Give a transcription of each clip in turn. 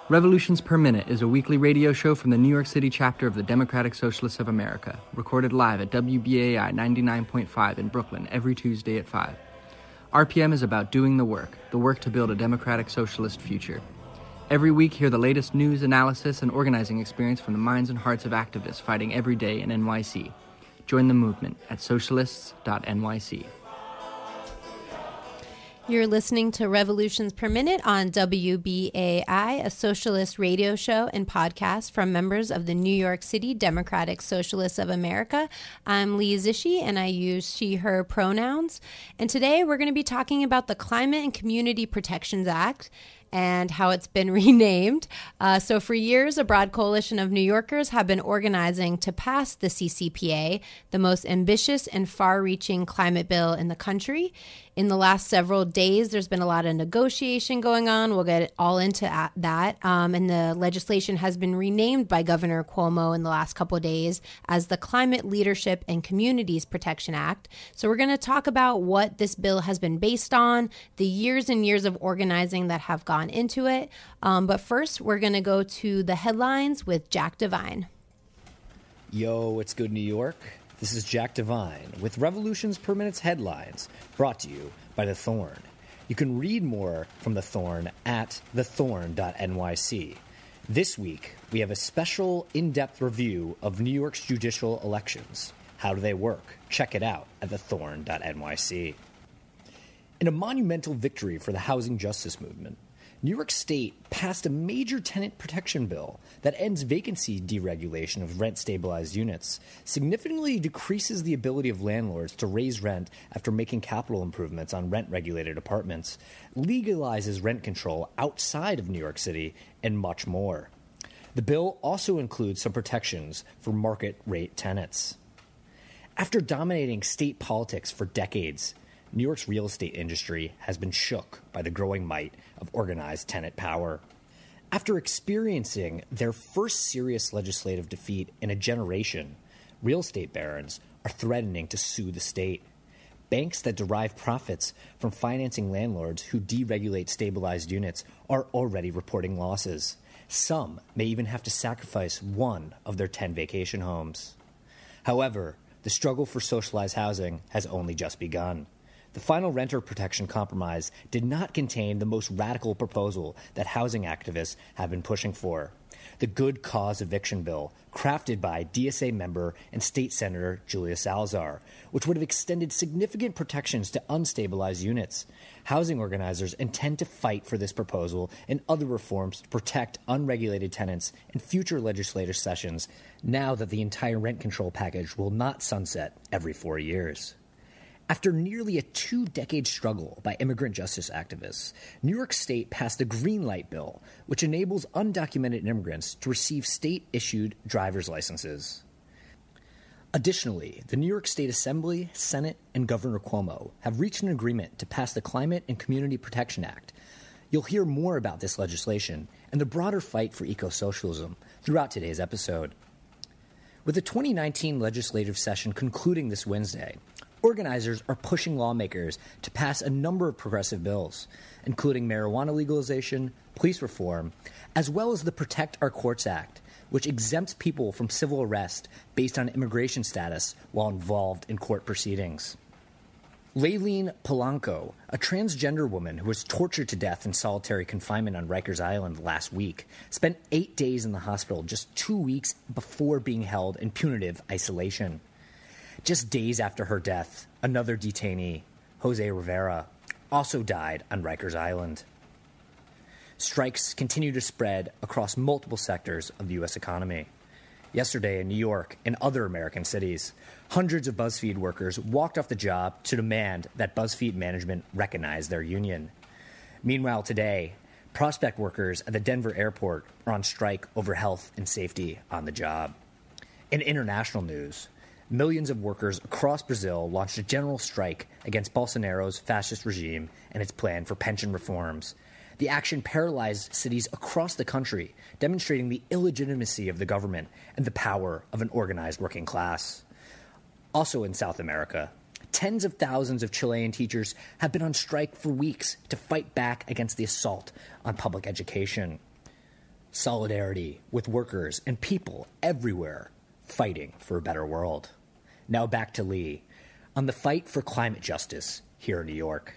Revolutions Per Minute is a weekly radio show from the New York City chapter of the Democratic Socialists of America, recorded live at WBAI 99.5 in Brooklyn every Tuesday at 5. RPM is about doing the work to build a democratic socialist future. Every week, hear the latest news, analysis, and organizing experience from the minds and hearts of activists fighting every day in NYC. Join the movement at socialists.nyc. You're listening to Revolutions Per Minute on WBAI, a socialist radio show and podcast from members of the New York City Democratic Socialists of America. I'm Lee Zishi, and I use she, her pronouns. And today we're going to be talking about the Climate and Community Protections Act and how it's been renamed. So for years, a broad coalition of New Yorkers have been organizing to pass the CCPA, the most ambitious and far-reaching climate bill in the country. In the last several days, there's been a lot of negotiation going on. We'll get all into that. And the legislation has been renamed by Governor Cuomo in the last couple of days as the Climate Leadership and Communities Protection Act. So we're going to talk about what this bill has been based on, the years and years of organizing that have gone into it. But first, we're going to go to the headlines with Jack Devine. Yo, it's good, New York. This is Jack Devine with Revolutions Per Minute's headlines, brought to you by The Thorn. You can read more from The Thorn at thethorn.nyc. This week, we have a special in-depth review of New York's judicial elections. How do they work? Check it out at thethorn.nyc. In a monumental victory for the housing justice movement, New York State passed a major tenant protection bill that ends vacancy deregulation of rent-stabilized units, significantly decreases the ability of landlords to raise rent after making capital improvements on rent-regulated apartments, legalizes rent control outside of New York City, and much more. The bill also includes some protections for market-rate tenants. After dominating state politics for decades, New York's real estate industry has been shook by the growing might of organized tenant power. After experiencing their first serious legislative defeat in a generation, real estate barons are threatening to sue the state. Banks that derive profits from financing landlords who deregulate stabilized units are already reporting losses. Some may even have to sacrifice one of their 10 vacation homes. However, the struggle for socialized housing has only just begun. The final renter protection compromise did not contain the most radical proposal that housing activists have been pushing for: the Good Cause Eviction Bill, crafted by DSA member and state senator Julia Salazar, which would have extended significant protections to unstabilized units. Housing organizers intend to fight for this proposal and other reforms to protect unregulated tenants in future legislative sessions, now that the entire rent control package will not sunset every 4 years. After nearly a 2-decade struggle by immigrant justice activists, New York State passed the Green Light Bill, which enables undocumented immigrants to receive state-issued driver's licenses. Additionally, the New York State Assembly, Senate, and Governor Cuomo have reached an agreement to pass the Climate and Community Protection Act. You'll hear more about this legislation and the broader fight for eco-socialism throughout today's episode. With the 2019 legislative session concluding this Wednesday, organizers are pushing lawmakers to pass a number of progressive bills, including marijuana legalization, police reform, as well as the Protect Our Courts Act, which exempts people from civil arrest based on immigration status while involved in court proceedings. Layleen Polanco, a transgender woman who was tortured to death in solitary confinement on Rikers Island last week, spent 8 days in the hospital just 2 weeks before being held in punitive isolation. Just days after her death, another detainee, Jose Rivera, also died on Rikers Island. Strikes continue to spread across multiple sectors of the U.S. economy. Yesterday in New York and other American cities, hundreds of BuzzFeed workers walked off the job to demand that BuzzFeed management recognize their union. Meanwhile, today, Prospect workers at the Denver airport are on strike over health and safety on the job. In international news, millions of workers across Brazil launched a general strike against Bolsonaro's fascist regime and its plan for pension reforms. The action paralyzed cities across the country, demonstrating the illegitimacy of the government and the power of an organized working class. Also in South America, tens of thousands of Chilean teachers have been on strike for weeks to fight back against the assault on public education. solidarity with workers and people everywhere fighting for a better world. Now back to Lee on the fight for climate justice here in New York.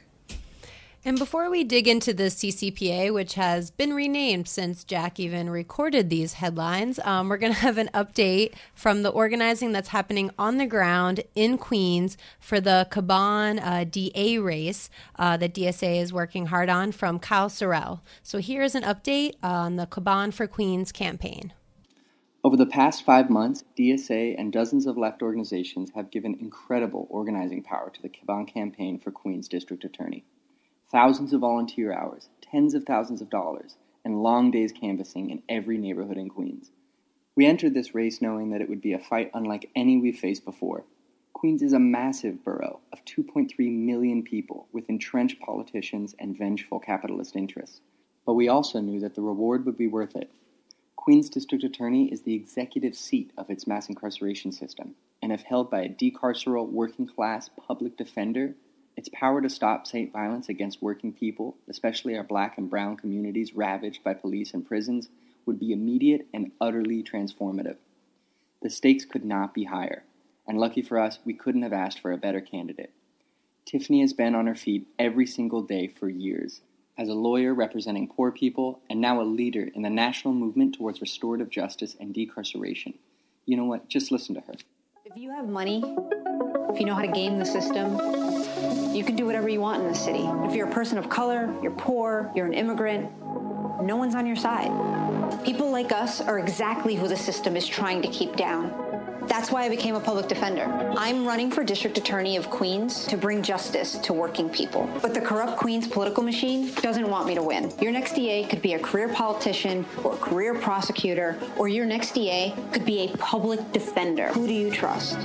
And before we dig into the CCPA, which has been renamed since Jack even recorded these headlines, we're going to have an update from the organizing that's happening on the ground in Queens for the Caban DA race that DSA is working hard on from Kyle Sorrell. So here's an update on the Caban for Queens campaign. Over the past 5 months, DSA and dozens of left organizations have given incredible organizing power to the Caban campaign for Queens District Attorney. Thousands of volunteer hours, tens of thousands of dollars, and long days canvassing in every neighborhood in Queens. We entered this race knowing that it would be a fight unlike any we've faced before. Queens is a massive borough of 2.3 million people with entrenched politicians and vengeful capitalist interests. But we also knew that the reward would be worth it. Queens District Attorney is the executive seat of its mass incarceration system, and if held by a decarceral working-class public defender, its power to stop state violence against working people, especially our black and brown communities ravaged by police and prisons, would be immediate and utterly transformative. The stakes could not be higher, and lucky for us, we couldn't have asked for a better candidate. Tiffany has been on her feet every single day for years, as a lawyer representing poor people and now a leader in the national movement towards restorative justice and decarceration. You know what? Just listen to her. If you have money, if you know how to game the system, you can do whatever you want in the city. If you're a person of color, you're poor, you're an immigrant, no one's on your side. People like us are exactly who the system is trying to keep down. That's why I became a public defender. I'm running for District Attorney of Queens to bring justice to working people. But the corrupt Queens political machine doesn't want me to win. Your next DA could be a career politician or a career prosecutor, or your next DA could be a public defender. Who do you trust?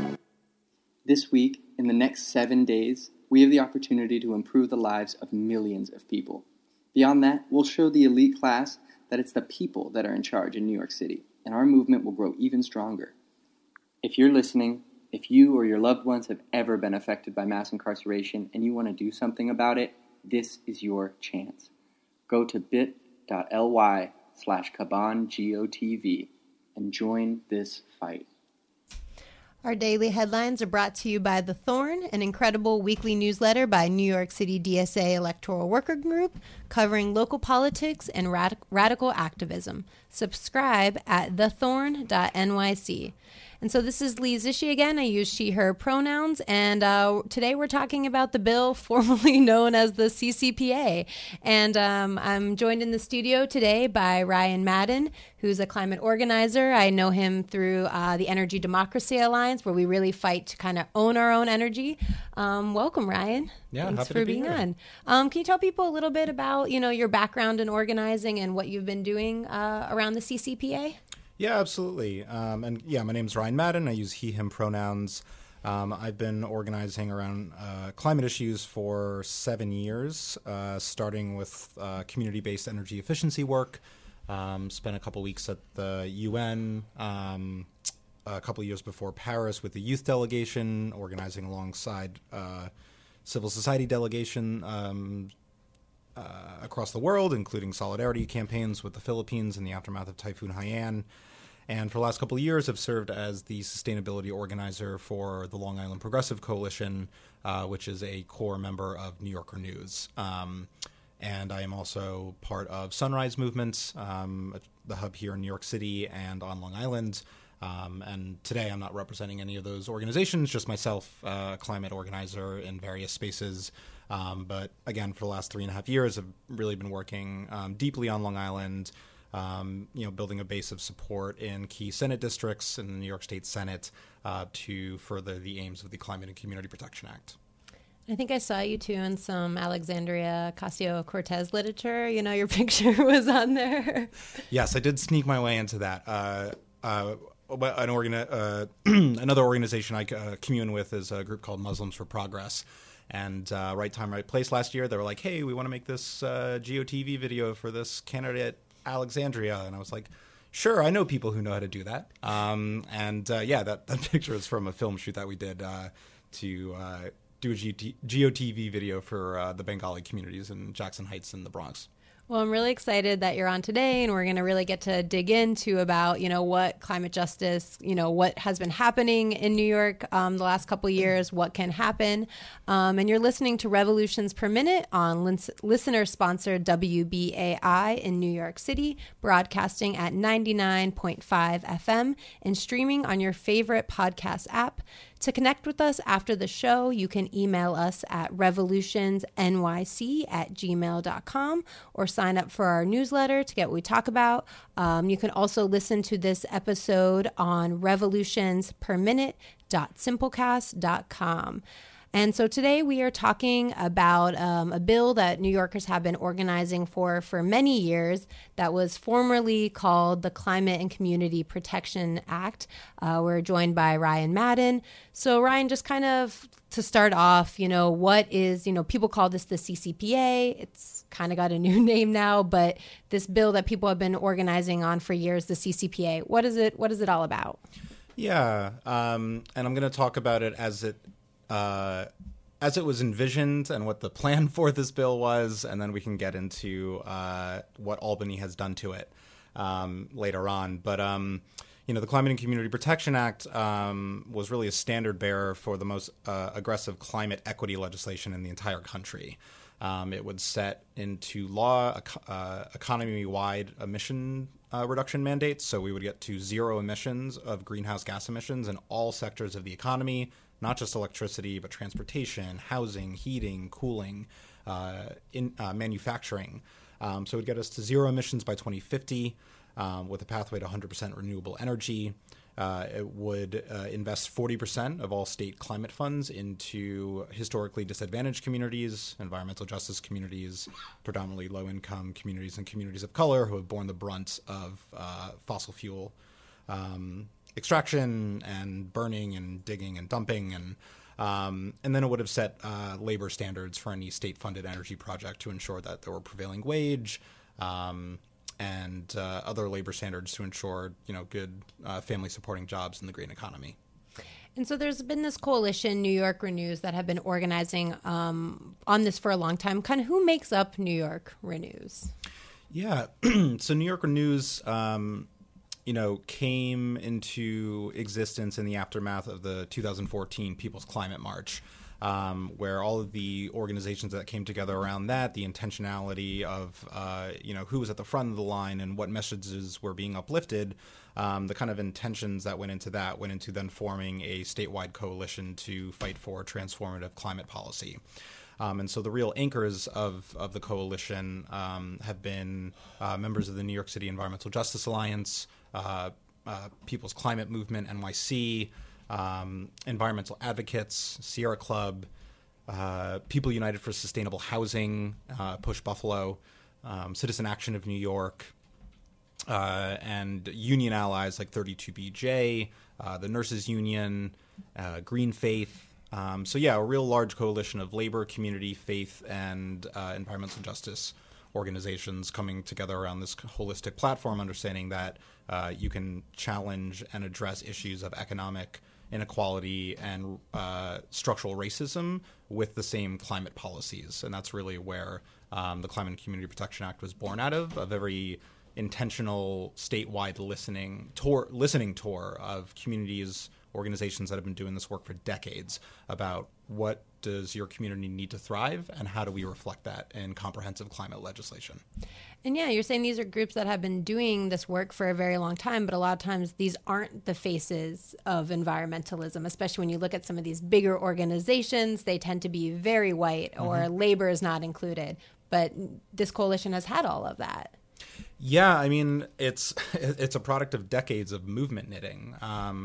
This week, in the next 7 days, we have the opportunity to improve the lives of millions of people. Beyond that, we'll show the elite class that it's the people that are in charge in New York City, and our movement will grow even stronger. If you're listening, if you or your loved ones have ever been affected by mass incarceration and you want to do something about it, this is your chance. Go to bit.ly/CabanGOTV and join this fight. Our daily headlines are brought to you by The Thorn, an incredible weekly newsletter by New York City DSA Electoral Worker Group covering local politics and radical activism. Subscribe at thethorn.nyc. And so this is Lee Zishi again. I use she, her pronouns. And today we're talking about the bill formerly known as the CCPA. And I'm joined in the studio today by Ryan Madden, who's a climate organizer. I know him through the Energy Democracy Alliance, where we really fight to kind of own our own energy. Welcome, Ryan. Yeah, thanks happy for to be being here. on. Can you tell people a little bit about your background in organizing and what you've been doing around the CCPA? Yeah, absolutely. My name's Ryan Madden. I use he, him pronouns. I've been organizing around climate issues for 7 years, starting with community-based energy efficiency work. Spent a couple weeks at the UN, a couple years before Paris with the youth delegation, organizing alongside civil society delegation across the world, including solidarity campaigns with the Philippines in the aftermath of Typhoon Haiyan. And for the last couple of years, I've served as the sustainability organizer for the Long Island Progressive Coalition, which is a core member of New Yorker News. And I am also part of Sunrise Movement, the hub here in New York City and on Long Island. And today I'm not representing any of those organizations, just myself, climate organizer in various spaces. But again, for the last 3.5 years, I've really been working deeply on Long Island, building a base of support in key Senate districts in the New York State Senate to further the aims of the Climate and Community Protection Act. I think I saw you too in some Alexandria Ocasio-Cortez literature. Your picture was on there. Yes, I did sneak my way into that. Another organization I commune with is a group called Muslims for Progress. And Right Time, Right Place last year, they were like, hey, we want to make this GOTV video for this candidate, Alexandria. And I was like, sure, I know people who know how to do that. That picture is from a film shoot that we did to do a GOTV video for the Bengali communities in Jackson Heights in the Bronx. Well, I'm really excited that you're on today, and we're going to really get to dig into about, what climate justice, what has been happening in New York the last couple of years, what can happen. And you're listening to Revolutions Per Minute on listener-sponsored WBAI in New York City, broadcasting at 99.5 FM and streaming on your favorite podcast app. To connect with us after the show, you can email us at revolutionsnyc@gmail.com or sign up for our newsletter to get what we talk about. You can also listen to this episode on revolutionsperminute.simplecast.com. And so today we are talking about a bill that New Yorkers have been organizing for many years that was formerly called the Climate and Community Protection Act. We're joined by Ryan Madden. So Ryan, just kind of to start off, what is, people call this the CCPA. It's kind of got a new name now, but this bill that people have been organizing on for years, the CCPA, what is it all about? Yeah, and I'm going to talk about it as it was envisioned and what the plan for this bill was, and then we can get into what Albany has done to it later on. But, the Climate and Community Protection Act was really a standard bearer for the most aggressive climate equity legislation in the entire country. It would set into law economy-wide emission reduction mandates, so we would get to zero emissions of greenhouse gas emissions in all sectors of the economy, not just electricity, but transportation, housing, heating, cooling, manufacturing. So it would get us to zero emissions by 2050 with a pathway to 100% renewable energy. It would invest 40% of all state climate funds into historically disadvantaged communities, environmental justice communities, predominantly low-income communities and communities of color who have borne the brunt of fossil fuel extraction and burning and digging and dumping, and then it would have set labor standards for any state-funded energy project to ensure that there were prevailing wage and other labor standards to ensure good family-supporting jobs in the green economy. And so there's been this coalition, New York Renews, that have been organizing on this for a long time. Kind of who makes up New York Renews? Yeah, so New York Renews came into existence in the aftermath of the 2014 People's Climate March, where all of the organizations that came together around that, the intentionality of, who was at the front of the line and what messages were being uplifted, the kind of intentions that went into then forming a statewide coalition to fight for transformative climate policy. And so the real anchors of the coalition have been members of the New York City Environmental Justice Alliance, People's Climate Movement, NYC, environmental advocates, Sierra Club, People United for Sustainable Housing, Push Buffalo, Citizen Action of New York, and union allies like 32BJ, the Nurses Union, Green Faith. A real large coalition of labor, community, faith, and environmental justice organizations coming together around this holistic platform, understanding that you can challenge and address issues of economic inequality and structural racism with the same climate policies. And that's really where the Climate and Community Protection Act was born out of, a very intentional statewide listening tour of communities, organizations that have been doing this work for decades about what does your community need to thrive and how do we reflect that in comprehensive climate legislation. And yeah, you're saying these are groups that have been doing this work for a very long time, but a lot of times these aren't the faces of environmentalism, especially when you look at some of these bigger organizations. They tend to be very white or labor is not included. But this coalition has had all of that. Yeah, I mean, it's a product of decades of movement knitting.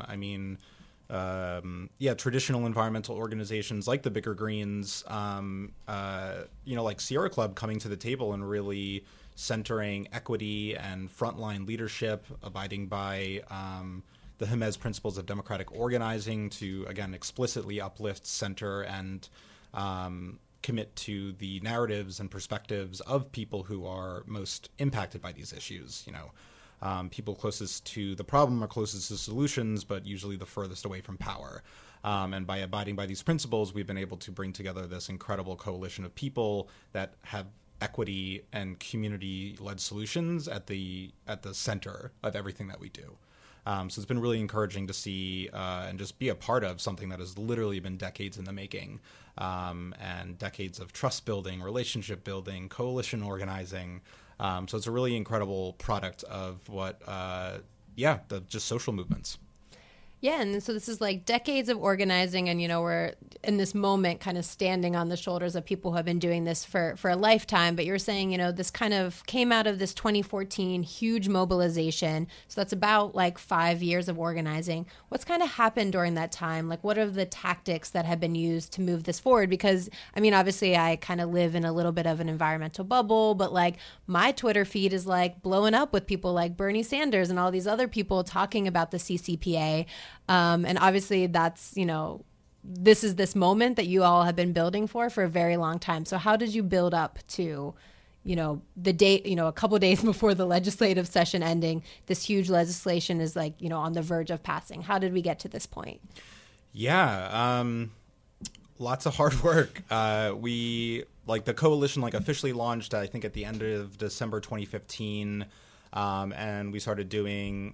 Traditional environmental organizations like the Bigger Greens, like Sierra Club coming to the table and really centering equity and frontline leadership, abiding by the Jemez principles of democratic organizing to, again, explicitly uplift, center, and commit to the narratives and perspectives of people who are most impacted by these issues. People closest to the problem are closest to solutions, but usually the furthest away from power. And by abiding by these principles, we've been able to bring together this incredible coalition of people that have equity and community-led solutions at the center of everything that we do. So it's been really encouraging to see and just be a part of something that has literally been decades in the making, and decades of trust building, relationship building, coalition organizing. So it's a really incredible product of what, the just social movements. Yeah, and so this is like decades of organizing, and, we're in this moment kind of standing on the shoulders of people who have been doing this for a lifetime. But you're saying, this kind of came out of this 2014 huge mobilization. So that's about like 5 years of organizing. What's kind of happened during that time? Like, what are the tactics that have been used to move this forward? Because, obviously I kind of live in a little bit of an environmental bubble, but like my Twitter feed is like blowing up with people like Bernie Sanders and all these other people talking about the CCPA. And obviously that's, this is this moment that you all have been building for a very long time. So how did you build up to, the date, a couple days before the legislative session ending, this huge legislation is like, on the verge of passing? How did we get to this point? Yeah. Lots of hard work. The coalition officially launched, I think, at the end of December 2015. And we started doing,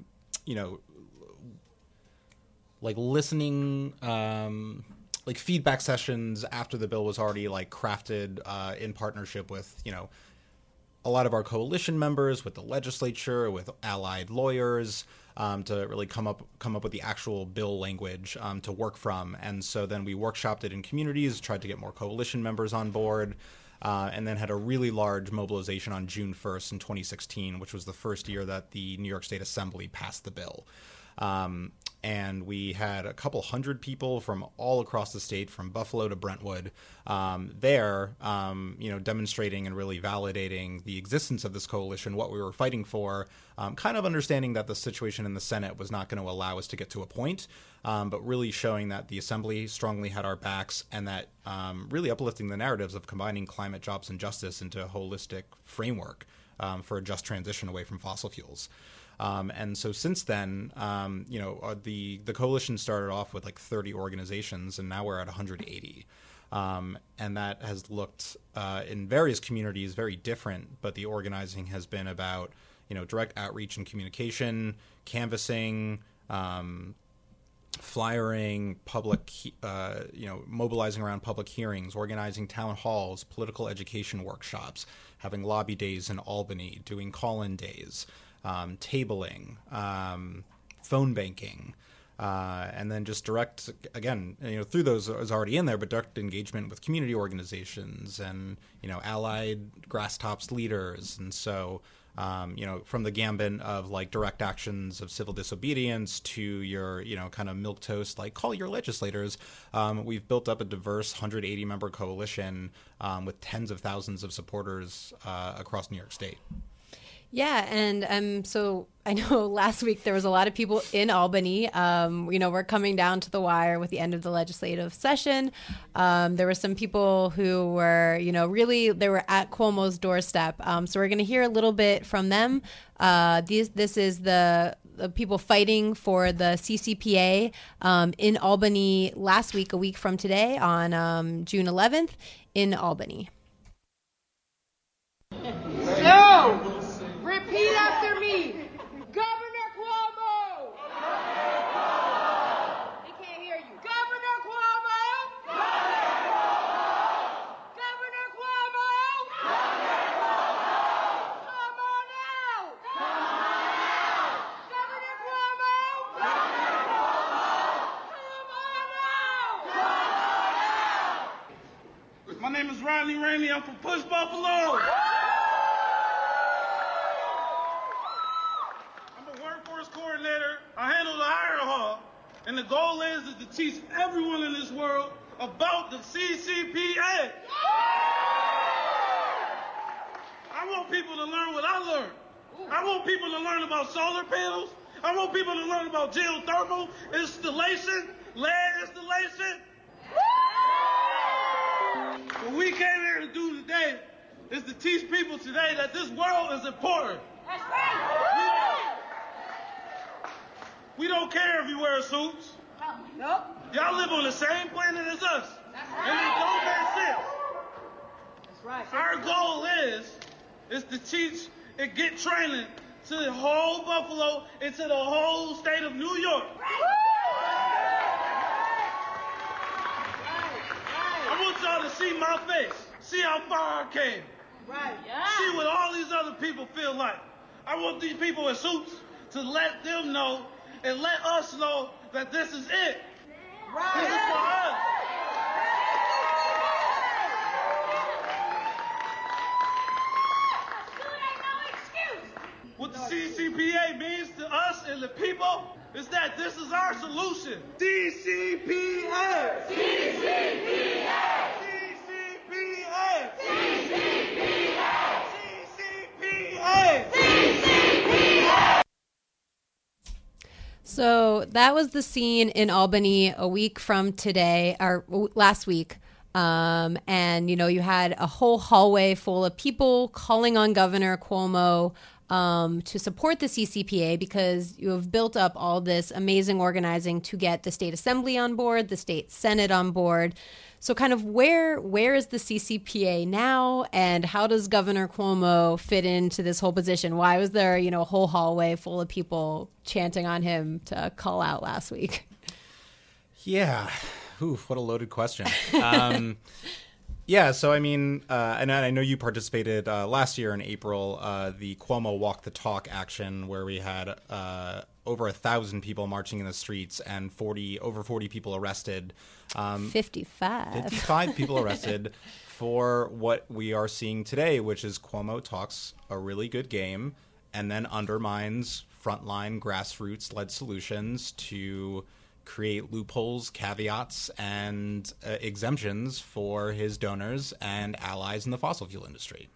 listening, feedback sessions after the bill was already crafted in partnership with, a lot of our coalition members, with the legislature, with allied lawyers, to really come up with the actual bill language to work from. And so then we workshopped it in communities, tried to get more coalition members on board, and then had a really large mobilization on June 1st in 2016, which was the first year that the New York State Assembly passed the bill. And we had a couple hundred people from all across the state, from Buffalo to Brentwood, demonstrating and really validating the existence of this coalition, what we were fighting for, kind of understanding that the situation in the Senate was not going to allow us to get to a point, but really showing that the Assembly strongly had our backs, and that really uplifting the narratives of combining climate, jobs, and justice into a holistic framework for a just transition away from fossil fuels. And so since then, the coalition started off with 30 organizations, and now we're at 180. And that has looked in various communities very different, but the organizing has been about, direct outreach and communication, canvassing, flyering, public, mobilizing around public hearings, organizing town halls, political education workshops, having lobby days in Albany, doing call-in days, tabling, phone banking, and then just direct, again, through those is already in there, but direct engagement with community organizations and, allied grasstops leaders. And so, from the gambit of direct actions of civil disobedience to your, kind of milquetoast, call your legislators, we've built up a diverse 180 member coalition with tens of thousands of supporters across New York State. Yeah, and so I know last week there was a lot of people in Albany. We're coming down to the wire with the end of the legislative session. There were some people who were, they were at Cuomo's doorstep. So we're going to hear a little bit from them. This is the people fighting for the CCPA in Albany last week, a week from today, on June 11th in Albany. So, repeat after me. Governor Cuomo. They can't hear you. Governor Cuomo. Governor Cuomo. Come on out. Governor Cuomo. Come on out. My name is Rodney Rainey. I'm from Push Buffalo. Coordinator, I handle the hiring hall, and the goal is to teach everyone in this world about the CCPA. I want people to learn what I learned. I want people to learn about solar panels. I want people to learn about geothermal installation, lead installation. What we came here to do today is to teach people today that this world is important. That's right. We don't care if you wear suits. Nope. Y'all live on the same planet as us. That's And it don't make sense. Our goal is to teach and get training to the whole Buffalo and to the whole state of New York. I want y'all to see my face. See how far I came. See what all these other people feel like. I want these people in suits to let them know and let us know that this is it. This is for us. What the CCPA means to us and the people is that this is our solution. CCPA! CCPA! CCPA! CCPA! CCPA! So that was the scene in Albany a week from today, or last week. And, you know, you had a whole hallway full of people calling on Governor Cuomo to support the CCPA because you have built up all this amazing organizing to get the state assembly on board, the state senate on board. So kind of where is the CCPA now, and how does Governor Cuomo fit into this whole position? Why was there, you know, a whole hallway full of people chanting on him to call out last week? Yeah. Oof, what a loaded question. Yeah, so I mean, and I know you participated last year in April, the Cuomo Walk the Talk action, where we had over 1,000 people marching in the streets and over 40 people arrested. 55 people arrested for what we are seeing today, which is Cuomo talks a really good game and then undermines frontline grassroots-led solutions to create loopholes, caveats, and exemptions for his donors and allies in the fossil fuel industry.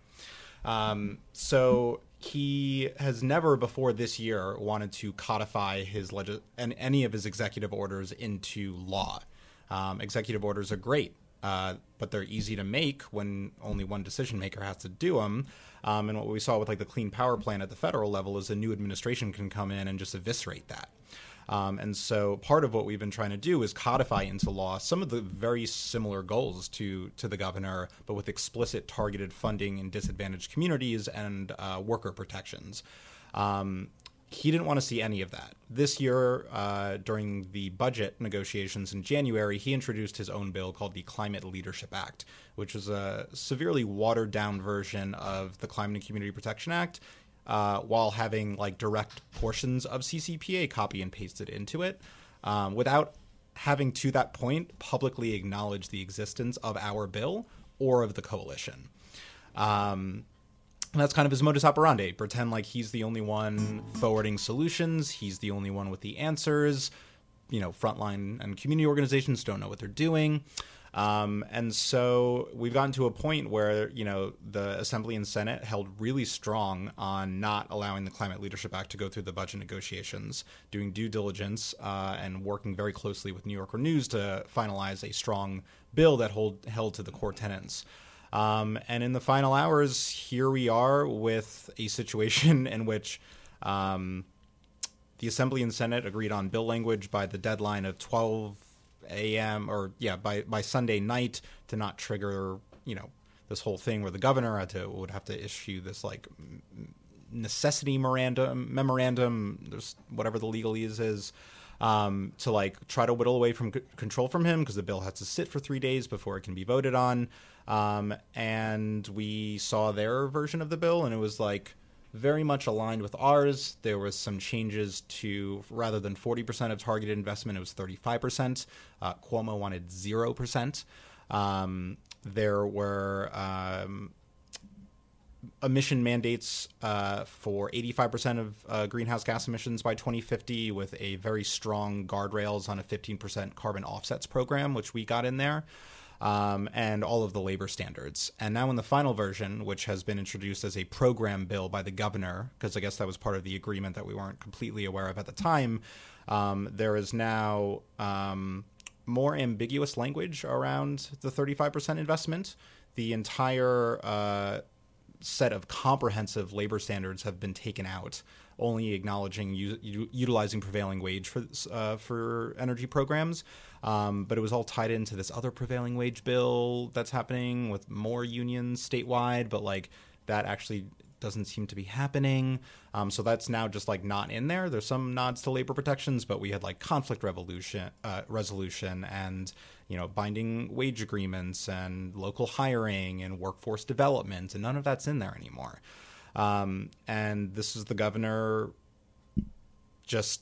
So he has never before this year wanted to codify his any of his executive orders into law. Executive orders are great, but they're easy to make when only one decision maker has to do them. And what we saw with like the Clean Power Plan at the federal level is a new administration can come in and just eviscerate that. And so part of what we've been trying to do is codify into law some of the very similar goals to the governor, but with explicit targeted funding in disadvantaged communities and worker protections. He didn't want to see any of that. This year, during the budget negotiations in January, he introduced his own bill called the Climate Leadership Act, which was a severely watered-down version of the Climate and Community Protection Act, while having like direct portions of CCPA copy and pasted into it, without having to that point publicly acknowledge the existence of our bill or of the coalition. And that's kind of his modus operandi, pretend like he's the only one forwarding solutions, he's the only one with the answers. You know, frontline and community organizations don't know what they're doing. And so we've gotten to a point where, you know, the Assembly and Senate held really strong on not allowing the Climate Leadership Act to go through the budget negotiations, doing due diligence and working very closely with New Yorker News to finalize a strong bill that held to the core tenets. And in the final hours, here we are with a situation in which the Assembly and Senate agreed on bill language by the deadline of 12 a.m. or by Sunday night to not trigger, you know, this whole thing where the governor would have to issue this like necessity memorandum, there's whatever the legalese is, to like try to whittle away from control from him because the bill has to sit for 3 days before it can be voted on. And we saw their version of the bill, and it was like very much aligned with ours. There was some changes to, rather than 40% of targeted investment, it was 35%. Cuomo wanted 0%. There were emission mandates for 85% of greenhouse gas emissions by 2050, with a very strong guardrails on a 15% carbon offsets program, which we got in there. And all of the labor standards. And now in the final version, which has been introduced as a program bill by the governor, because I guess that was part of the agreement that we weren't completely aware of at the time, there is now more ambiguous language around the 35% investment. The entire set of comprehensive labor standards have been taken out, only acknowledging utilizing prevailing wage for energy programs. But it was all tied into this other prevailing wage bill that's happening with more unions statewide, but like that actually doesn't seem to be happening. So that's now just like not in there. There's some nods to labor protections, but we had like conflict resolution and, binding wage agreements and local hiring and workforce development, and none of that's in there anymore. And this is the governor just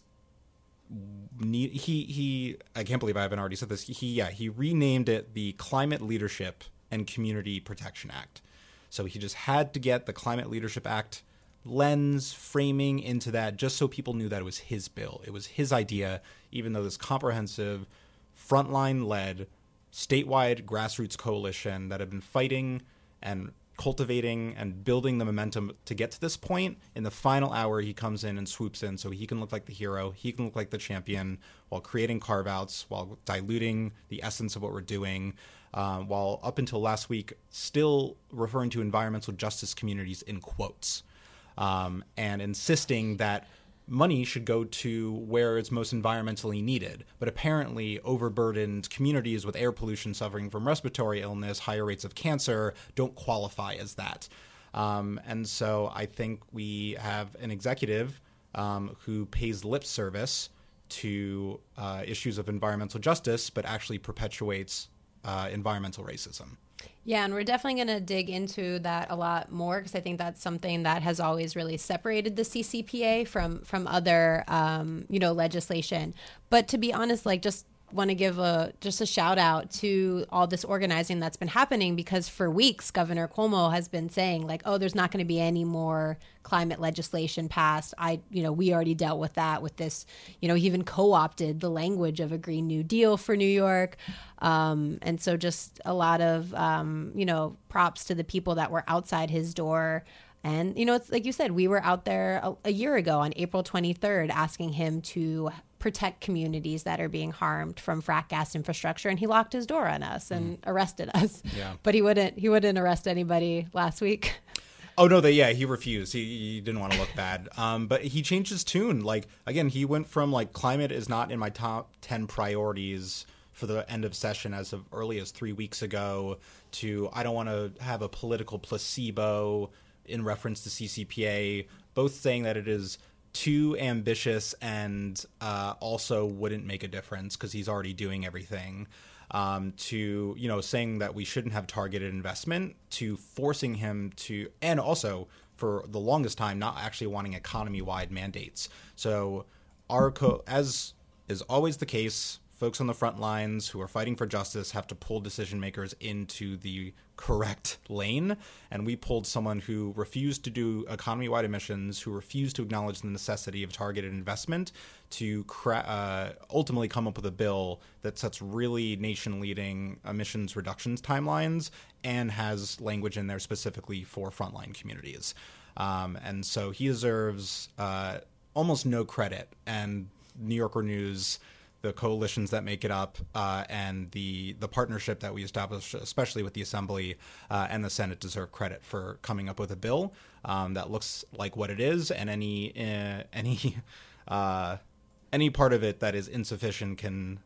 I can't believe I haven't already said this. He renamed it the Climate Leadership and Community Protection Act. So he just had to get the Climate Leadership Act lens framing into that just so people knew that it was his bill. It was his idea, even though this comprehensive, frontline-led, statewide grassroots coalition that had been fighting and cultivating and building the momentum to get to this point, in the final hour he comes in and swoops in so he can look like the hero, he can look like the champion, while creating carve-outs, while diluting the essence of what we're doing, while up until last week still referring to environmental justice communities in quotes, and insisting that money should go to where it's most environmentally needed. But apparently overburdened communities with air pollution suffering from respiratory illness, higher rates of cancer, don't qualify as that. And so I think we have an executive who pays lip service to issues of environmental justice, but actually perpetuates environmental racism. Yeah, and we're definitely going to dig into that a lot more, because I think that's something that has always really separated the CCPA from other, legislation. But to be honest, just want to give a shout out to all this organizing that's been happening, because for weeks Governor Cuomo has been saying there's not going to be any more climate legislation passed. We already dealt with that with this, he even co-opted the language of a Green New Deal for New York. And so just a lot of, props to the people that were outside his door. And, it's like you said, we were out there a year ago on April 23rd asking him to protect communities that are being harmed from frack gas infrastructure, and he locked his door on us and arrested us. Yeah. But he wouldn't arrest anybody last week. Oh no, he refused. He didn't want to look bad. But he changed his tune. Again, he went from climate is not in my top 10 priorities for the end of session as of early as 3 weeks ago to I don't want to have a political placebo in reference to CCPA, both saying that it is too ambitious and also wouldn't make a difference because he's already doing everything, to saying that we shouldn't have targeted investment, to forcing him to, and also for the longest time not actually wanting economy-wide mandates. So as is always the case, folks on the front lines who are fighting for justice have to pull decision makers into the correct lane. And we pulled someone who refused to do economy-wide emissions, who refused to acknowledge the necessity of targeted investment to ultimately come up with a bill that sets really nation-leading emissions reductions timelines and has language in there specifically for frontline communities. And so he deserves almost no credit. And New Yorker News, the coalitions that make it up, and the partnership that we established, especially with the Assembly and the Senate, deserve credit for coming up with a bill that looks like what it is, and any part of it that is insufficient can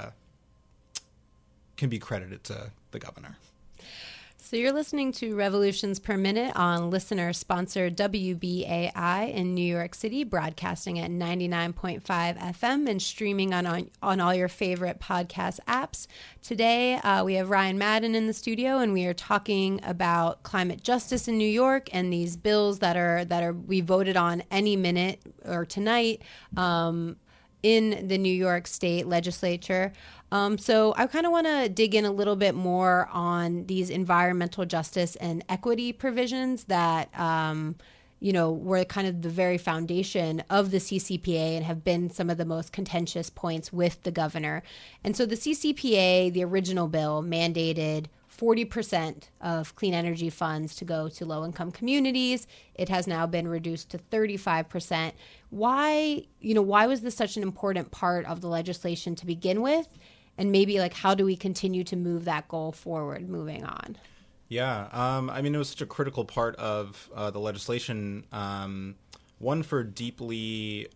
be credited to the governor. So you're listening to Revolutions Per Minute on listener-sponsored WBAI in New York City, broadcasting at 99.5 FM and streaming on all your favorite podcast apps. Today, we have Ryan Madden in the studio, and we are talking about climate justice in New York and these bills that we voted on any minute or tonight in the New York State Legislature. So I kind of want to dig in a little bit more on these environmental justice and equity provisions that, were kind of the very foundation of the CCPA and have been some of the most contentious points with the governor. And so the CCPA, the original bill, mandated 40% of clean energy funds to go to low-income communities. It has now been reduced to 35%. Why was this such an important part of the legislation to begin with? And maybe how do we continue to move that goal forward moving on? Yeah, it was such a critical part of the legislation one for deeply,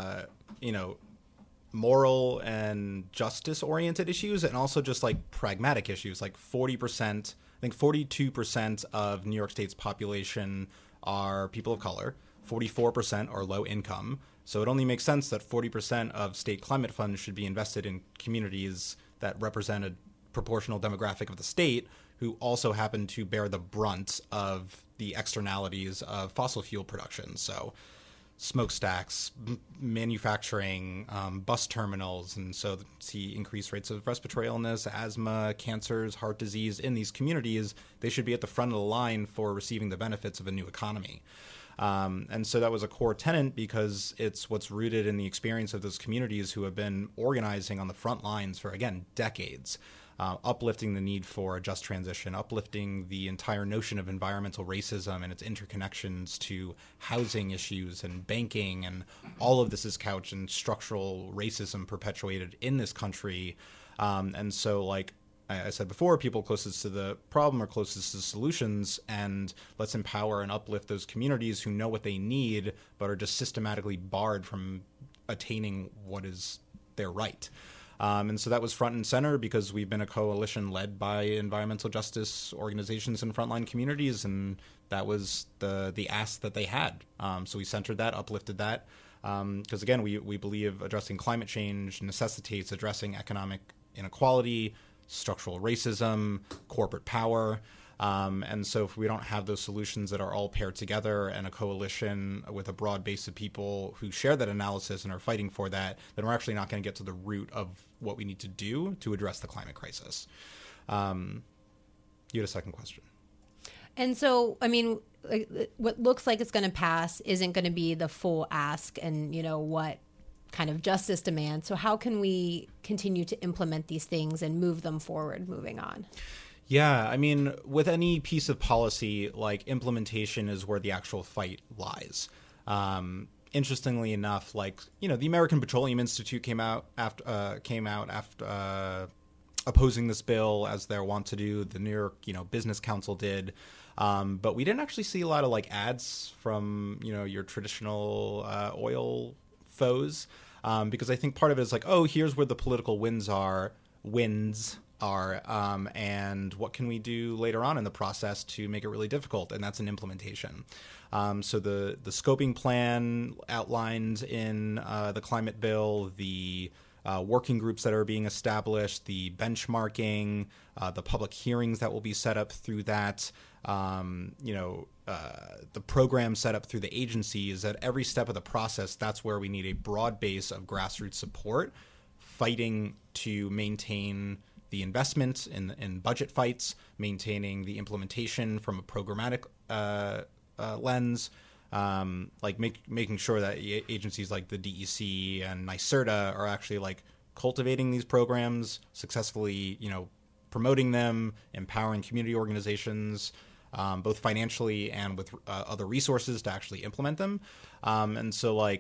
moral and justice-oriented issues, and also just like pragmatic issues. Like 40%, I think 42% of New York State's population are people of color. 44% are low income. So it only makes sense that 40% of state climate funds should be invested in communities that represent a proportional demographic of the state who also happen to bear the brunt of the externalities of fossil fuel production. So smokestacks, manufacturing, bus terminals, and so see increased rates of respiratory illness, asthma, cancers, heart disease in these communities. They should be at the front of the line for receiving the benefits of a new economy. And so that was a core tenet because it's what's rooted in the experience of those communities who have been organizing on the front lines for, again, decades, uplifting the need for a just transition, uplifting the entire notion of environmental racism and its interconnections to housing issues and banking. And all of this is couched in structural racism perpetuated in this country. And so, like I said before, people closest to the problem are closest to the solutions, and let's empower and uplift those communities who know what they need but are just systematically barred from attaining what is their right. And so that was front and center because we've been a coalition led by environmental justice organizations and frontline communities, and that was the ask that they had. So we centered that, uplifted that, because again, we believe addressing climate change necessitates addressing economic inequality, structural racism, corporate power. And so if we don't have those solutions that are all paired together and a coalition with a broad base of people who share that analysis and are fighting for that, then we're actually not going to get to the root of what we need to do to address the climate crisis. You had a second question. And so, I mean, what looks like it's going to pass isn't going to be the full ask and, what kind of justice demand. So how can we continue to implement these things and move them forward moving on? Yeah, I mean, with any piece of policy, like implementation is where the actual fight lies. Interestingly enough, the American Petroleum Institute came out after opposing this bill, as they're wont to do. The New York, Business Council did. But we didn't actually see a lot of ads from, your traditional oil foes, because I think part of it is here's where the political wins are, and what can we do later on in the process to make it really difficult, and that's an implementation. So the scoping plan outlined in the climate bill, the working groups that are being established, the benchmarking, the public hearings that will be set up through that, the program set up through the agencies. At every step of the process, that's where we need a broad base of grassroots support, fighting to maintain the investment in budget fights, maintaining the implementation from a programmatic lens, making sure that agencies like the DEC and NYSERDA are actually cultivating these programs, successfully, promoting them, empowering community organizations, both financially and with other resources to actually implement them. And so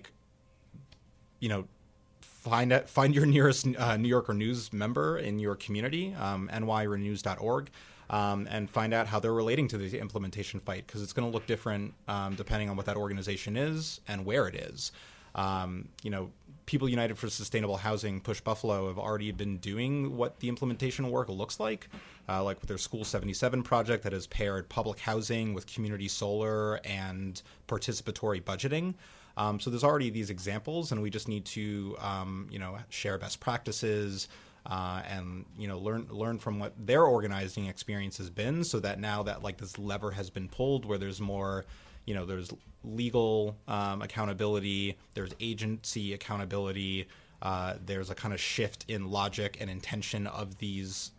find your nearest New Yorker News member in your community, nyrenews.org, and find out how they're relating to the implementation fight, because it's going to look different depending on what that organization is and where it is. People United for Sustainable Housing, Push Buffalo, have already been doing what the implementation work looks like with their School 77 project that has paired public housing with community solar and participatory budgeting. So there's already these examples, and we just need to, share best practices and, learn from what their organizing experience has been, so that now that this lever has been pulled where there's more, there's legal accountability, there's agency accountability, there's a kind of shift in logic and intention of these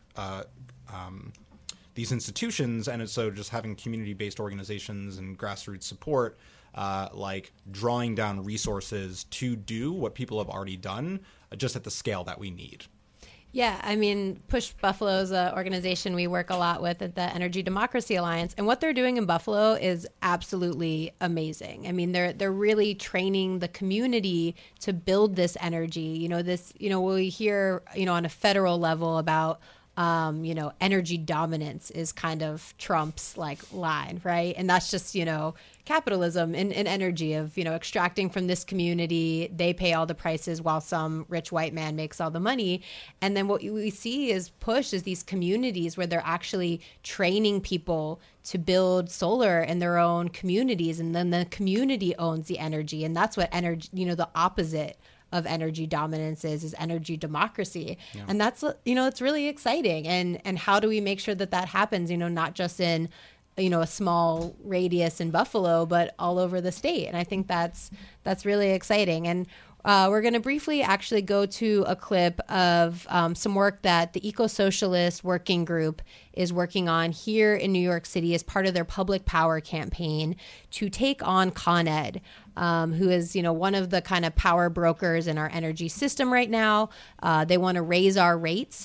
institutions. And so just having community-based organizations and grassroots support, drawing down resources to do what people have already done, just at the scale that we need. Yeah, I mean, Push Buffalo is an organization we work a lot with at the Energy Democracy Alliance, and what they're doing in Buffalo is absolutely amazing. I mean, they're really training the community to build this energy. We hear, on a federal level about energy dominance is kind of Trump's line, right? And that's just, capitalism and energy of, extracting from this community. They pay all the prices while some rich white man makes all the money. And then what we see is push is these communities where they're actually training people to build solar in their own communities. And then the community owns the energy. And that's what energy, the opposite of energy dominance is energy democracy. Yeah. And that's, it's really exciting. And how do we make sure that happens, not just in, a small radius in Buffalo, but all over the state. And I think that's really exciting. And we're going to briefly actually go to a clip of some work that the Eco-Socialist Working Group is working on here in New York City as part of their public power campaign to take on Con Ed, who is, one of the kind of power brokers in our energy system right now. They want to raise our rates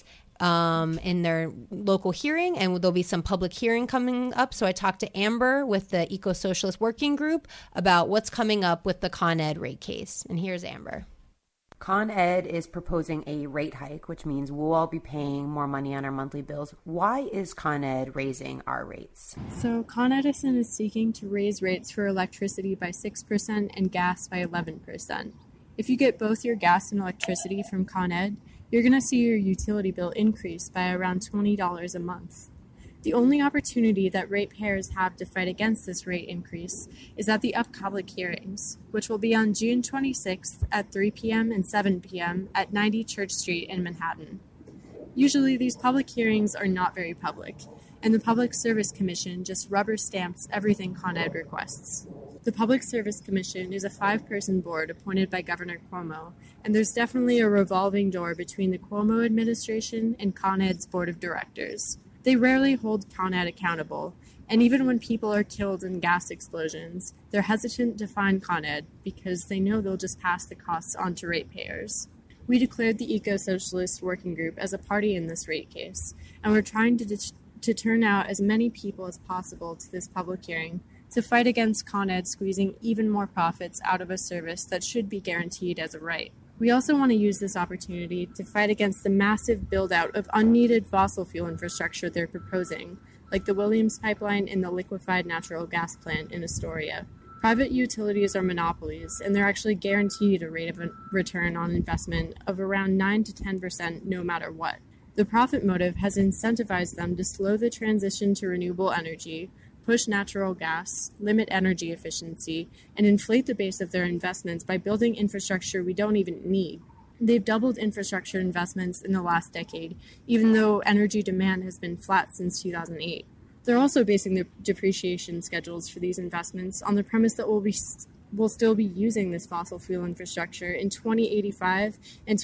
in their local hearing, and there'll be some public hearing coming up. So I talked to Amber with the Eco-Socialist Working Group about what's coming up with the Con Ed rate case. And here's Amber. Con Ed is proposing a rate hike, which means we'll all be paying more money on our monthly bills. Why is Con Ed raising our rates? So Con Edison is seeking to raise rates for electricity by 6% and gas by 11%. If you get both your gas and electricity from Con Ed, you're going to see your utility bill increase by around $20 a month. The only opportunity that ratepayers have to fight against this rate increase is at the upcoming public hearings, which will be on June 26th at 3 p.m. and 7 p.m. at 90 Church Street in Manhattan. Usually these public hearings are not very public, and the Public Service Commission just rubber stamps everything Con Ed requests. The Public Service Commission is a 5-person board appointed by Governor Cuomo, and there's definitely a revolving door between the Cuomo administration and Con Ed's board of directors. They rarely hold Con Ed accountable, and even when people are killed in gas explosions, they're hesitant to fine Con Ed because they know they'll just pass the costs on to ratepayers. We declared the Eco-Socialist Working Group as a party in this rate case, and we're trying to turn out as many people as possible to this public hearing to fight against Con Ed squeezing even more profits out of a service that should be guaranteed as a right. We also want to use this opportunity to fight against the massive build-out of unneeded fossil fuel infrastructure they're proposing, like the Williams Pipeline and the liquefied natural gas plant in Astoria. Private utilities are monopolies, and they're actually guaranteed a rate of return on investment of around 9 to 10% no matter what. The profit motive has incentivized them to slow the transition to renewable energy, push natural gas, limit energy efficiency, and inflate the base of their investments by building infrastructure we don't even need. They've doubled infrastructure investments in the last decade, even though energy demand has been flat since 2008. They're also basing their depreciation schedules for these investments on the premise that we'll still be using this fossil fuel infrastructure in 2085 and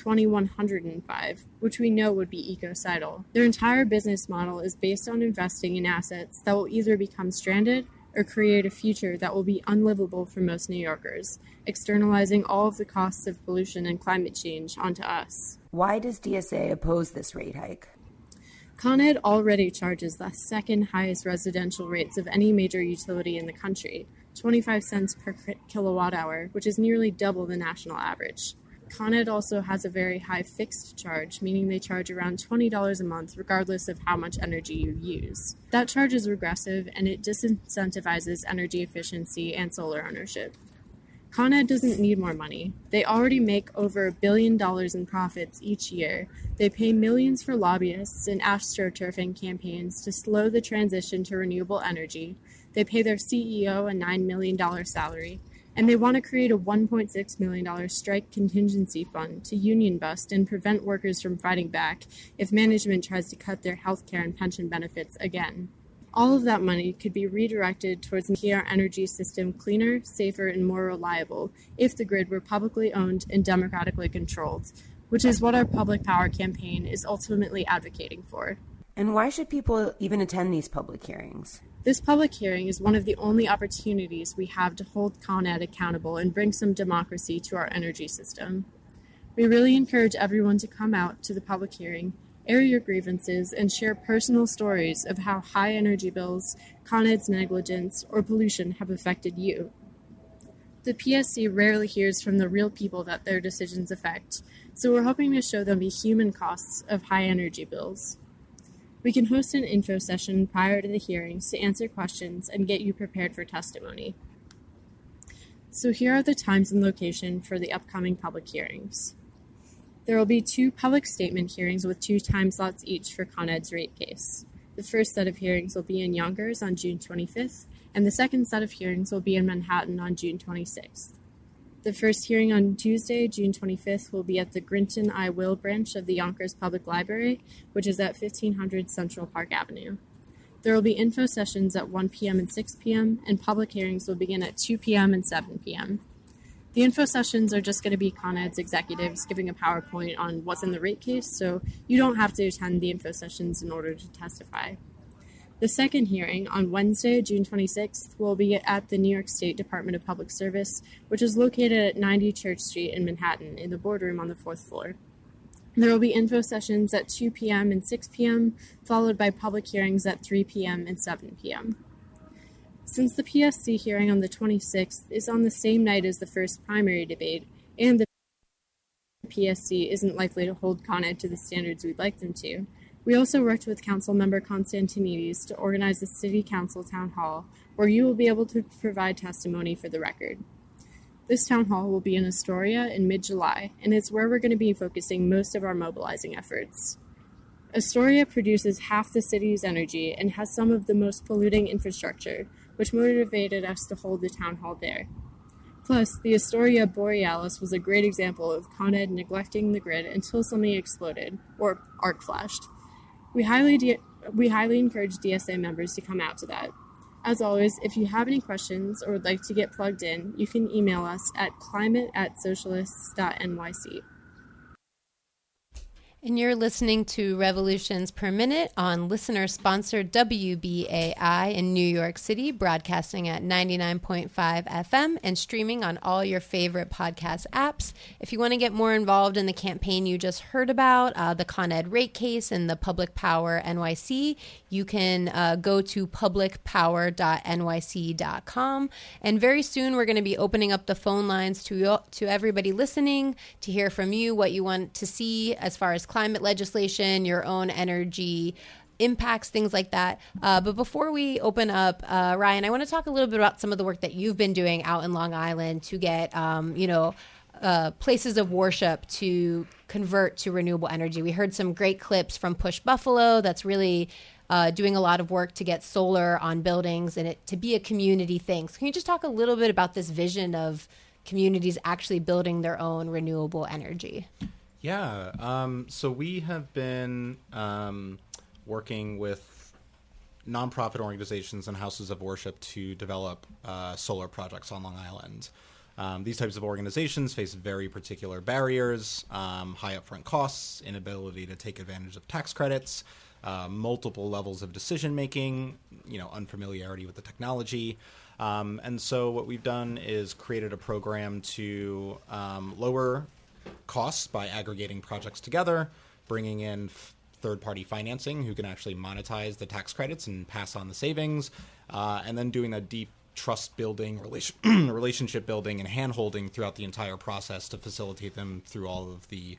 2105, which we know would be ecocidal. Their entire business model is based on investing in assets that will either become stranded or create a future that will be unlivable for most New Yorkers, externalizing all of the costs of pollution and climate change onto us. Why does DSA oppose this rate hike? Con Ed already charges the second highest residential rates of any major utility in the country, 25 cents per kilowatt hour, which is nearly double the national average. Con Ed also has a very high fixed charge, meaning they charge around $20 a month regardless of how much energy you use. That charge is regressive, and it disincentivizes energy efficiency and solar ownership. Con Ed doesn't need more money. They already make over $1 billion in profits each year. They pay millions for lobbyists and astroturfing campaigns to slow the transition to renewable energy. They pay their CEO a $9 million salary. And they want to create a $1.6 million strike contingency fund to union bust and prevent workers from fighting back if management tries to cut their health care and pension benefits again. All of that money could be redirected towards making our energy system cleaner, safer, and more reliable if the grid were publicly owned and democratically controlled, which is what our public power campaign is ultimately advocating for. And why should people even attend these public hearings? This public hearing is one of the only opportunities we have to hold Con Ed accountable and bring some democracy to our energy system. We really encourage everyone to come out to the public hearing, air your grievances, and share personal stories of how high energy bills, Con Ed's negligence, or pollution have affected you. The PSC rarely hears from the real people that their decisions affect, so we're hoping to show them the human costs of high energy bills. We can host an info session prior to the hearings to answer questions and get you prepared for testimony. So here are the times and location for the upcoming public hearings. There will be 2 public statement hearings with 2 time slots each for Con Ed's rate case. The first set of hearings will be in Yonkers on June 25th, and the second set of hearings will be in Manhattan on June 26th. The first hearing on Tuesday, June 25th, will be at the Grinton I. Will branch of the Yonkers Public Library, which is at 1500 Central Park Avenue. There will be info sessions at 1 p.m. and 6 p.m., and public hearings will begin at 2 p.m. and 7 p.m. The info sessions are just going to be Con Ed's executives giving a PowerPoint on what's in the rate case, so you don't have to attend the info sessions in order to testify. The second hearing, on Wednesday, June 26th, will be at the New York State Department of Public Service, which is located at 90 Church Street in Manhattan, in the boardroom on the 4th floor. There will be info sessions at 2 p.m. and 6 p.m., followed by public hearings at 3 p.m. and 7 p.m. Since the PSC hearing on the 26th is on the same night as the first primary debate, and the PSC isn't likely to hold Con Ed to the standards we'd like them to, we also worked with Councilmember Constantinides to organize a City Council Town Hall, where you will be able to provide testimony for the record. This town hall will be in Astoria in mid-July, and it's where we're going to be focusing most of our mobilizing efforts. Astoria produces half the city's energy and has some of the most polluting infrastructure, which motivated us to hold the town hall there. Plus, the Astoria Borealis was a great example of Con Ed neglecting the grid until something exploded, or arc flashed. We highly encourage DSA members to come out to that. As always, if you have any questions or would like to get plugged in, you can email us at climate@socialists.nyc. And you're listening to Revolutions Per Minute on listener-sponsored WBAI in New York City, broadcasting at 99.5 FM and streaming on all your favorite podcast apps. If you want to get more involved in the campaign you just heard about, the Con Ed rate case and the Public Power NYC, you can go to publicpower.nyc.com. And very soon we're going to be opening up the phone lines to everybody listening to hear from you what you want to see as far as climate legislation, your own energy impacts, things like that. But before we open up, Ryan, I want to talk a little bit about some of the work that you've been doing out in Long Island to get, places of worship to convert to renewable energy. We heard some great clips from Push Buffalo that's really doing a lot of work to get solar on buildings and it to be a community thing. So can you just talk a little bit about this vision of communities actually building their own renewable energy? Yeah, so we have been working with nonprofit organizations and houses of worship to develop solar projects on Long Island. These types of organizations face very particular barriers, high upfront costs, inability to take advantage of tax credits, multiple levels of decision-making, unfamiliarity with the technology. And so what we've done is created a program to lower costs by aggregating projects together, bringing in third-party financing who can actually monetize the tax credits and pass on the savings, and then doing a deep trust building, relationship building, and hand-holding throughout the entire process to facilitate them through all of the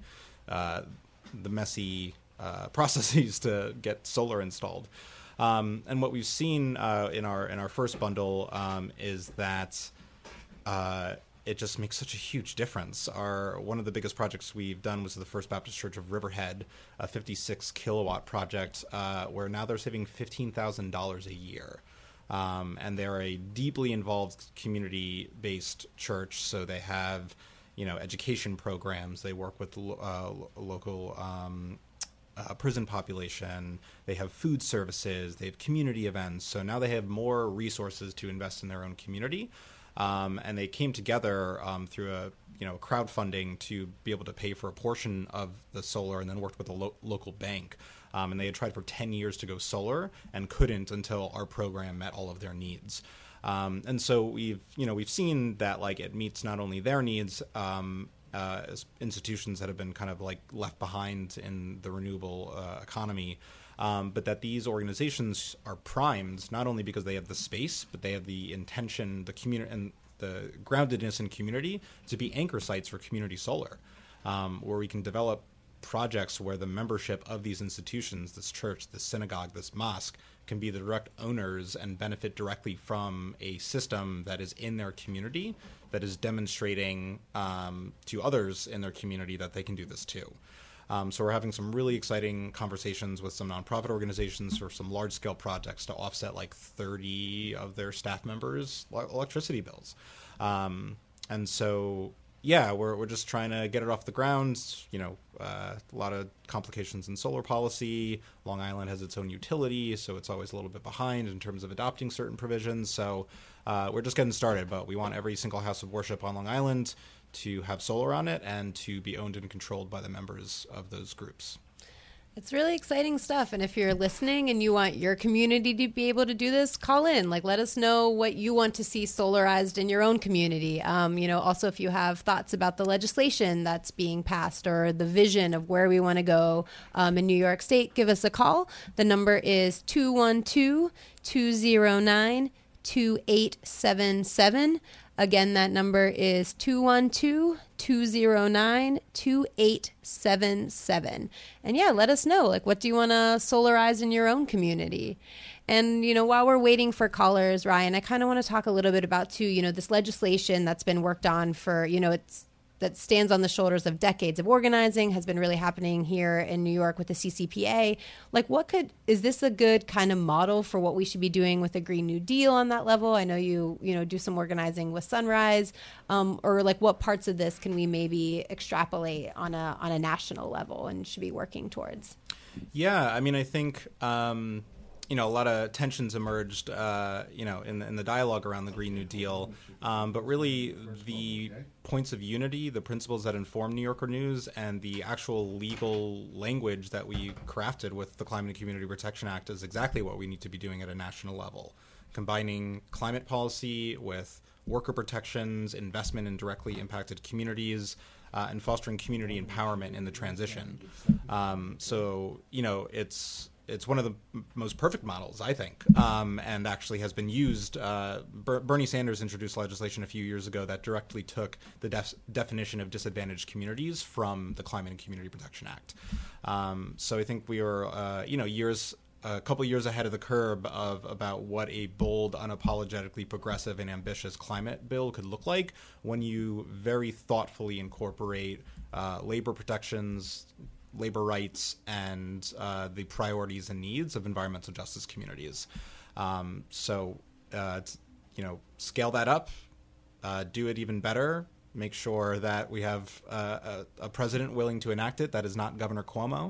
messy processes to get solar installed. And what we've seen in our first bundle is that it just makes such a huge difference. One of the biggest projects we've done was the First Baptist Church of Riverhead, a 56 kilowatt project where now they're saving $15,000 a year. And they're a deeply involved community-based church, so they have, education programs. They work with local prison population. They have food services. They have community events. So now they have more resources to invest in their own community. And they came together through a crowdfunding to be able to pay for a portion of the solar, and then worked with a local bank. And they had tried for 10 years to go solar and couldn't until our program met all of their needs. And so we've seen that it meets not only their needs as institutions that have been kind of left behind in the renewable economy, but that these organizations are primed not only because they have the space, but they have the intention, the community, and the groundedness in community to be anchor sites for community solar, where we can develop projects where the membership of these institutions, this church, this synagogue, this mosque, can be the direct owners and benefit directly from a system that is in their community, that is demonstrating to others in their community that they can do this too. So we're having some really exciting conversations with some nonprofit organizations for some large-scale projects to offset like 30 of their staff members' electricity bills. And so, yeah, we're just trying to get it off the ground. You know, a lot of complications in solar policy. Long Island has its own utility, so it's always a little bit behind in terms of adopting certain provisions. So we're just getting started, but we want every single house of worship on Long Island to have solar on it and to be owned and controlled by the members of those groups. It's really exciting stuff. And if you're listening and you want your community to be able to do this, call in. Like, let us know what you want to see solarized in your own community. Also, if you have thoughts about the legislation that's being passed or the vision of where we want to go in New York State, give us a call. The number is 212-209-2877. Again, that number is 212-209-2877. And yeah, let us know, like, what do you want to solarize in your own community? And, while we're waiting for callers, Ryan, I kind of want to talk a little bit about, too, this legislation that's been worked on for, that stands on the shoulders of decades of organizing, has been really happening here in New York with the CCPA. Like, is this a good kind of model for what we should be doing with a Green New Deal on that level? I know you do some organizing with Sunrise, or like what parts of this can we maybe extrapolate on a national level and should be working towards? Yeah, I mean, I think a lot of tensions emerged, in the dialogue around the Green New Deal. But really, the points of unity, the principles that inform New Yorker News, and the actual legal language that we crafted with the Climate and Community Protection Act is exactly what we need to be doing at a national level. Combining climate policy with worker protections, investment in directly impacted communities, and fostering community empowerment in the transition. It's one of the most perfect models, I think, and actually has been used. Bernie Sanders introduced legislation a few years ago that directly took the definition of disadvantaged communities from the Climate and Community Protection Act. So I think we are, a couple years ahead of the curve about what a bold, unapologetically progressive and ambitious climate bill could look like when you very thoughtfully incorporate labor protections, labor rights, and the priorities and needs of environmental justice communities. Scale that up, do it even better, make sure that we have a president willing to enact it that is not Governor Cuomo,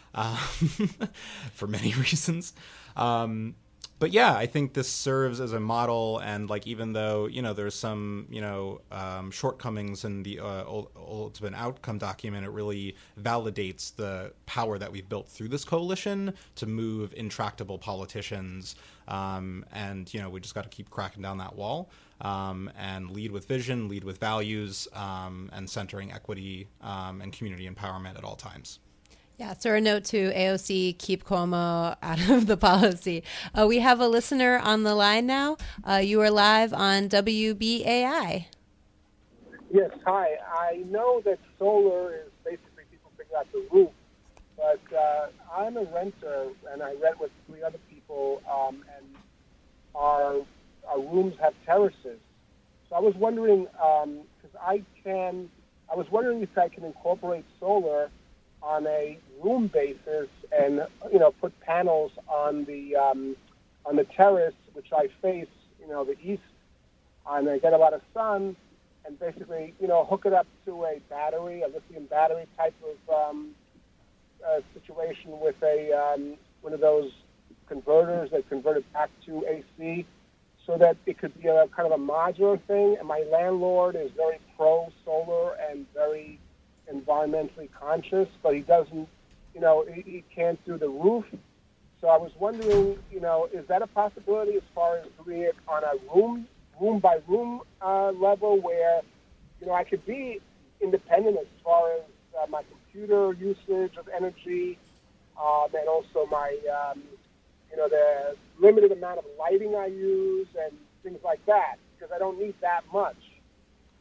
for many reasons. But yeah, I think this serves as a model, and even though there's some shortcomings in the ultimate outcome document, it really validates the power that we've built through this coalition to move intractable politicians, and we just got to keep cracking down that wall, and lead with vision, lead with values, and centering equity and community empowerment at all times. Yeah, so a note to AOC, keep Cuomo out of the policy. We have a listener on the line now. You are live on WBAI. Yes, hi. I know that solar is basically people figure out the roof, but I'm a renter, and I rent with 3 other people, and our rooms have terraces. So I was wondering, if I can incorporate solar on a room basis and put panels on the terrace, which I face the east, and I get a lot of sun, and basically hook it up to a battery, a lithium battery type of situation with one of those converters that convert it back to AC, so that it could be a kind of a modular thing. And my landlord is very pro solar and very environmentally conscious, but he doesn't, he can't do the roof. So I was wondering, is that a possibility as far as doing it on a room by room level where, I could be independent as far as my computer usage of energy, and also my, the limited amount of lighting I use and things like that, because I don't need that much.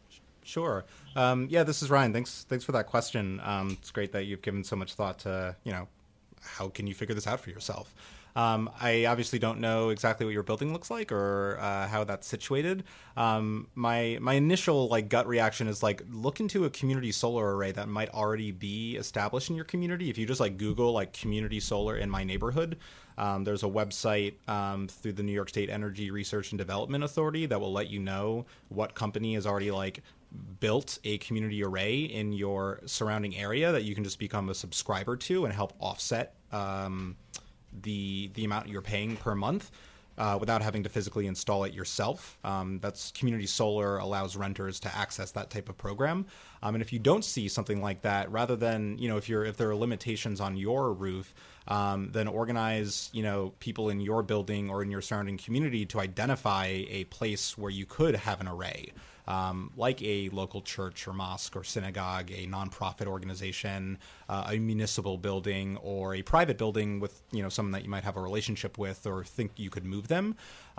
Sure. Yeah, this is Ryan. Thanks for that question. It's great that you've given so much thought to, how can you figure this out for yourself? I obviously don't know exactly what your building looks like or how that's situated. My initial gut reaction is look into a community solar array that might already be established in your community. If you just Google community solar in my neighborhood, there's a website through the New York State Energy Research and Development Authority that will let you know what company has already built a community array in your surrounding area that you can just become a subscriber to and help offset the amount you're paying per month without having to physically install it yourself. That's Community Solar allows renters to access that type of program. And if you don't see something like that, rather than, if there are limitations on your roof, then organize, people in your building or in your surrounding community to identify a place where you could have an array. Like a local church or mosque or synagogue, a nonprofit organization, a municipal building, or a private building with someone that you might have a relationship with or think you could move them.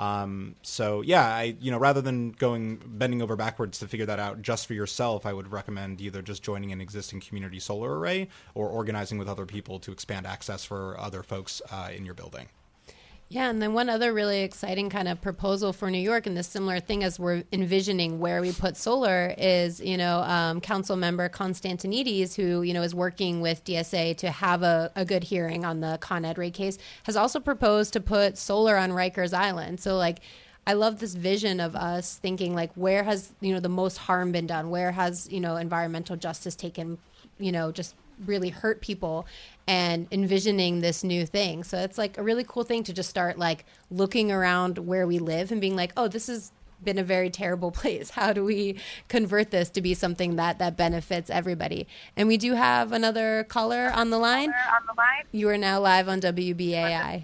So yeah, rather than bending over backwards to figure that out just for yourself, I would recommend either just joining an existing community solar array or organizing with other people to expand access for other folks in your building. Yeah, and then one other really exciting kind of proposal for New York, and this similar thing as we're envisioning where we put solar is, Council Member Constantinides, who, is working with DSA to have a good hearing on the Con Ed rate case, has also proposed to put solar on Rikers Island. So, I love this vision of us thinking, where has, the most harm been done? Where has, environmental justice taken, just really hurt people, and envisioning this new thing. So it's a really cool thing to just start looking around where we live and being oh, this has been a very terrible place. How do we convert this to be something that benefits everybody? And we do have another caller on the line. You are now live on WBAI.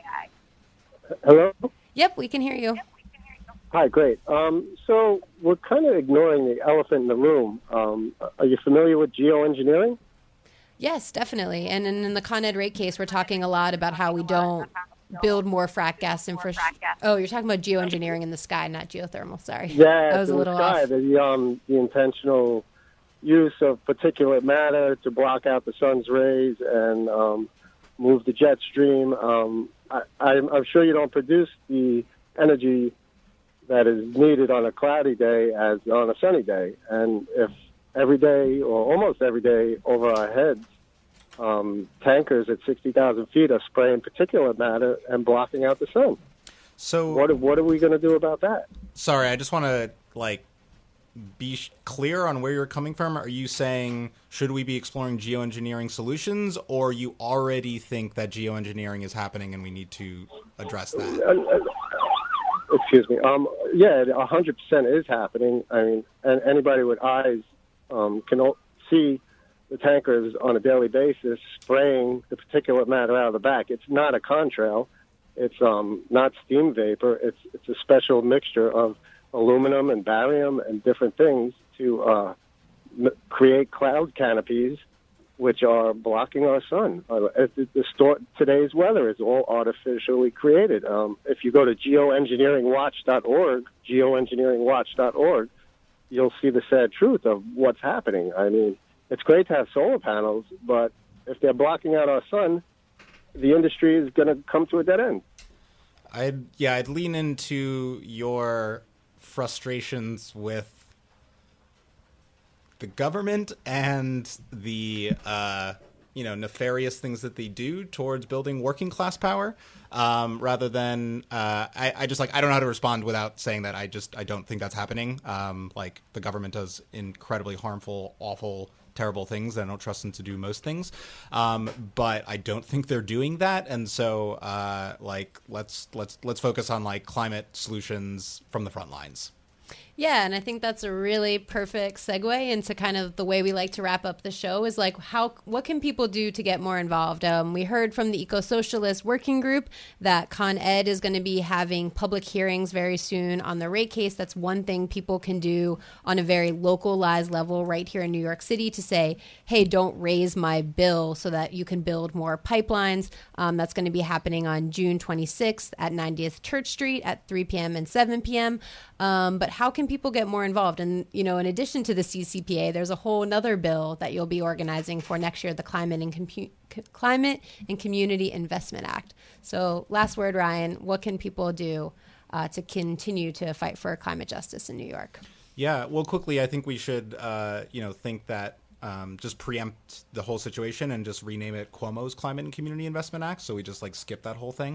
Hello? Yep, we can hear you. Hi, great. So we're kind of ignoring the elephant in the room. Are you familiar with geoengineering? Yes, definitely. And in the Con Ed rate case, we're talking a lot about how we don't build more frac gas infrastructure. Oh, you're talking about geoengineering in the sky, not geothermal. Sorry. Yeah, I was a little off. The intentional use of particulate matter to block out the sun's rays and move the jet stream. I'm sure you don't produce the energy that is needed on a cloudy day as on a sunny day. And if every day or almost every day over our heads, tankers at 60,000 feet are spraying particulate matter and blocking out the sun. So what are we going to do about that? Sorry, I just want to be clear on where you're coming from. Are you saying should we be exploring geoengineering solutions, or you already think that geoengineering is happening and we need to address that? Excuse me. Yeah, 100% is happening. I mean, and anybody with eyes can see the tankers on a daily basis spraying the particulate matter out of the back. It's not a contrail. It's not steam vapor. It's a special mixture of aluminum and barium and different things to create cloud canopies, which are blocking our sun. Today's weather is all artificially created. If you go to geoengineeringwatch.org, you'll see the sad truth of what's happening. I mean, it's great to have solar panels, but if they're blocking out our sun, the industry is going to come to a dead end. I'd lean into your frustrations with the government and the nefarious things that they do towards building working class power, rather than I don't know how to respond without saying that I don't think that's happening. The government does incredibly harmful, awful, terrible things. I don't trust them to do most things, but I don't think they're doing that. And so let's focus on climate solutions from the front lines. Yeah, and I think that's a really perfect segue into kind of the way we like to wrap up the show is what can people do to get more involved? We heard from the Eco-Socialist Working Group that Con Ed is going to be having public hearings very soon on the rate case. That's one thing people can do on a very localized level right here in New York City to say, hey, don't raise my bill so that you can build more pipelines. That's going to be happening on June 26th at 90th Church Street at 3 p.m. and 7 p.m. But how can people get more involved? And, in addition to the CCPA, there's a whole other bill that you'll be organizing for next year, the Climate and Community Investment Act. So last word, Ryan, what can people do to continue to fight for climate justice in New York? Yeah, well, quickly, I think we should, think that just preempt the whole situation and just rename it Cuomo's Climate and Community Investment Act. So we just skip that whole thing.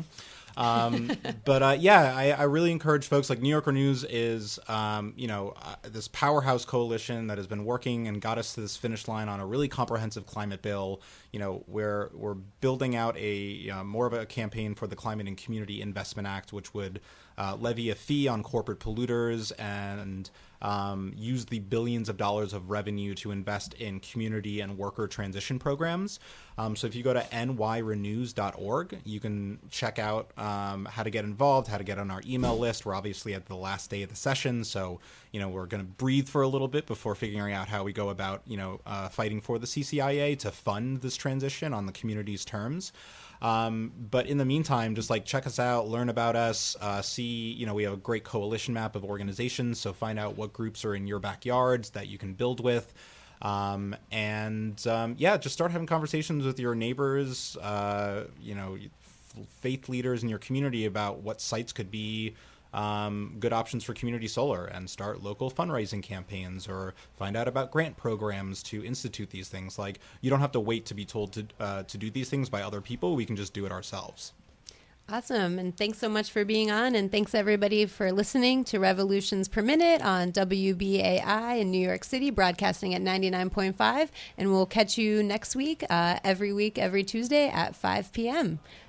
I really encourage folks. New Yorker News is, this powerhouse coalition that has been working and got us to this finish line on a really comprehensive climate bill. We're building out a more of a campaign for the Climate and Community Investment Act, which would levy a fee on corporate polluters and use the billions of dollars of revenue to invest in community and worker transition programs. So if you go to nyrenews.org, you can check out how to get involved, how to get on our email list. We're obviously at the last day of the session, so we're going to breathe for a little bit before figuring out how we go about fighting for the CCIA to fund this transition on the community's terms. But in the meantime, just check us out, learn about us, see, we have a great coalition map of organizations. So find out what groups are in your backyards that you can build with. Just start having conversations with your neighbors, faith leaders in your community about what sites could be good options for community solar, and start local fundraising campaigns or find out about grant programs to institute these things. You don't have to wait to be told to do these things by other people. We can just do it ourselves. Awesome. And thanks so much for being on. And thanks everybody for listening to Revolutions Per Minute on WBAI in New York City, broadcasting at 99.5. And we'll catch you next week, every Tuesday at 5 p.m.